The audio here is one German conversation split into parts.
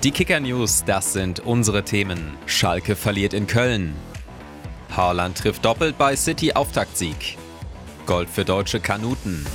Die Kicker-News, das sind unsere Themen. Schalke verliert in Köln. Haaland trifft doppelt bei City-Auftaktsieg. Gold für deutsche Kanuten.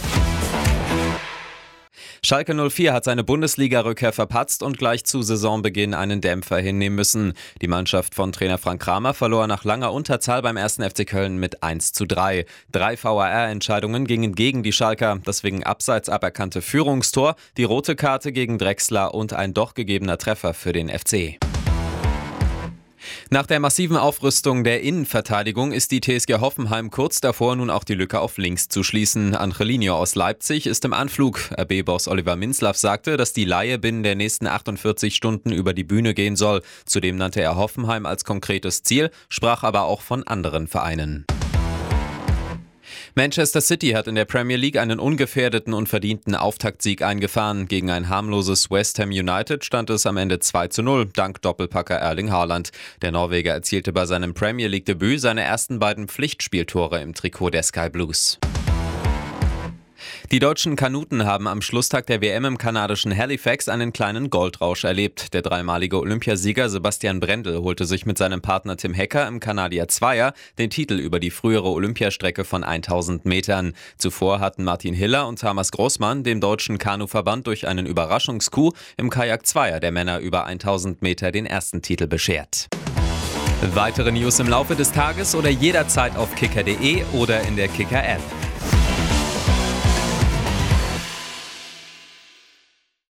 Schalke 04 hat seine Bundesliga-Rückkehr verpatzt und gleich zu Saisonbeginn einen Dämpfer hinnehmen müssen. Die Mannschaft von Trainer Frank Kramer verlor nach langer Unterzahl beim 1. FC Köln mit 1:3. 3 VAR-Entscheidungen gingen gegen die Schalker, das wegen abseits aberkannte Führungstor, die rote Karte gegen Drexler und ein doch gegebener Treffer für den FC. Nach der massiven Aufrüstung der Innenverteidigung ist die TSG Hoffenheim kurz davor, nun auch die Lücke auf links zu schließen. Angelino aus Leipzig ist im Anflug. RB-Boss Oliver Minzlaff sagte, dass die Leihe binnen der nächsten 48 Stunden über die Bühne gehen soll. Zudem nannte er Hoffenheim als konkretes Ziel, sprach aber auch von anderen Vereinen. Manchester City hat in der Premier League einen ungefährdeten und verdienten Auftaktsieg eingefahren. Gegen ein harmloses West Ham United stand es am Ende 2:0, dank Doppelpacker Erling Haaland. Der Norweger erzielte bei seinem Premier League-Debüt seine ersten beiden Pflichtspieltore im Trikot der Sky Blues. Die deutschen Kanuten haben am Schlusstag der WM im kanadischen Halifax einen kleinen Goldrausch erlebt. Der dreimalige Olympiasieger Sebastian Brendel holte sich mit seinem Partner Tim Hecker im Kanadier Zweier den Titel über die frühere Olympiastrecke von 1000 Metern. Zuvor hatten Martin Hiller und Thomas Großmann dem deutschen Kanuverband durch einen Überraschungscoup im Kajak Zweier der Männer über 1000 Meter den ersten Titel beschert. Weitere News im Laufe des Tages oder jederzeit auf kicker.de oder in der Kicker-App.